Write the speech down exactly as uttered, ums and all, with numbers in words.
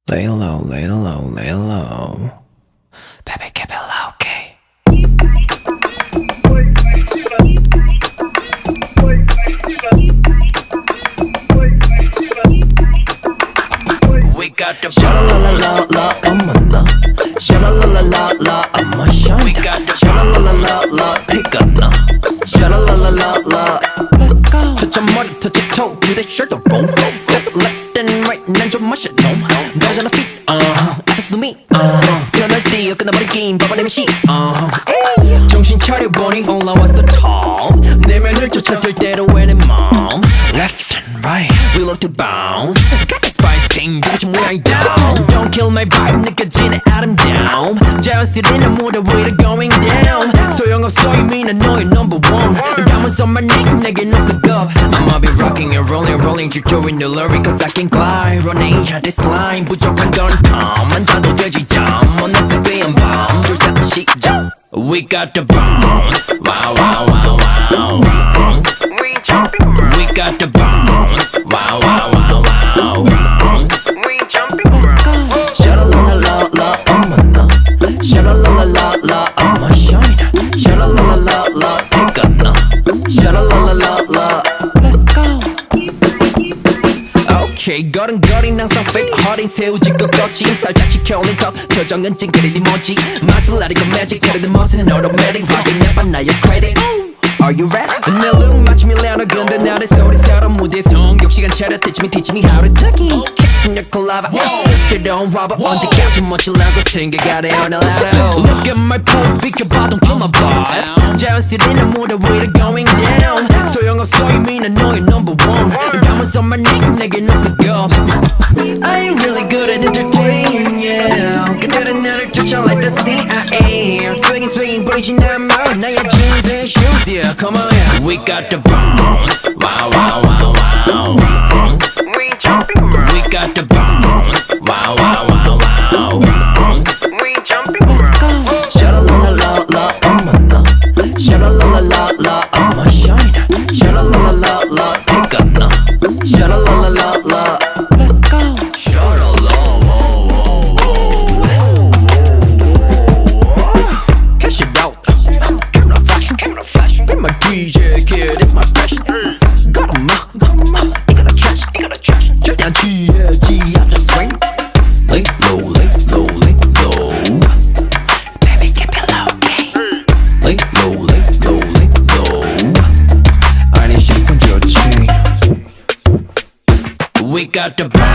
Lay low, lay low, lay low. Baby, keep it low, okay? We got the sha la la la la, I'm a la. Sha la la la la la, I'm a shine. We got the sha la la la la, take a na. Sha la la la la la. Let's go. Touch your body, touch your toe, do that shirt don't roll. Step left and right, 난 좀 마셔 놈. 너가 잘 fit, uh. I just do me, uh. 일어날 때 끝나버린 게임, 봐버리면 시, uh. 정신 차려보니 올라왔어 tall. 내면을 쫓아들 대로 왜내 맘. Left and right, we love to bounce. Got the spice thing, 도대체 뭐야 이 down. Don't kill my vibe, 느껴지는 아름다움. 자연스레는 무대 위로 going down. 소용없어 이미 난 너의 number one. 담아서 my name 내겐 없어 겁. I'ma be rocking and rolling, rolling 질조인 눌러리 cause I can glide. Running out this line, 부족한 건 calm. 앉아도 되지 잠, 원했을 때한 밤. 줄 셋 시작. We got the bounce, wow wow wow wow. Bounce. We jumping around. We got the bounce, wow wow wow wow. Bounce. We jumping around. Sha la la la la, I'm a na. Sha la la la la la, I'm a shine. Sha la la la la la, take a na. Sha la la la la la. Let's go. Okay, 걸음걸이 항상 fake 허린 새우짓고 거친 살짝 지켜올린 턱 표정은 찡그리니 뭐지 맛을 나리고 magic 그래도 멋은 automatic 확인 내봐 나의 credit. Are you ready? 내 look 마치 밀레노 근데 나를 소리처럼 무대 성격 시간 차려 teach me teach me how to ducky catching your collab 새로운 rubber 언제까지 멋지려고 생각하래 on a ladder. Look at my pose 비켜봐 don't kill my vibe. 자연스레는 무대 위로 going down. 소용없어 이미 난 너의 number one. 담아서 my name 내겐 없어 겁. I ain't really good at entertaining yeah. 그들은 나를 쫓아 like the C I A. Swinging swinging 부리진 않아 나의 jeans and shoes yeah. Come on, yeah. We got the bounce, wow, wow, wow, wow. Bounce. We jumping around. We got the bounce, wow, wow, wow, wow. Bounce. We jumping around. Sha la la la la, I'm a na. Sha la la la la la, I'm a shine. Sha la la la la la, take a na. Sha la la la la la. Let's go. Sha la la, whoa, whoa, whoa, whoa. Cash it out. Camera flash, camera flash. Be my D J kid, it's my fashion. Got 'em up, got 'em up. 이거다 trash, 이거다 trash. 절대 안 취해지, I just swing. Lay low, lay low, lay low. Baby, keep it low, okay? Lay low, lay low, lay low. I need shit from your chain. We got the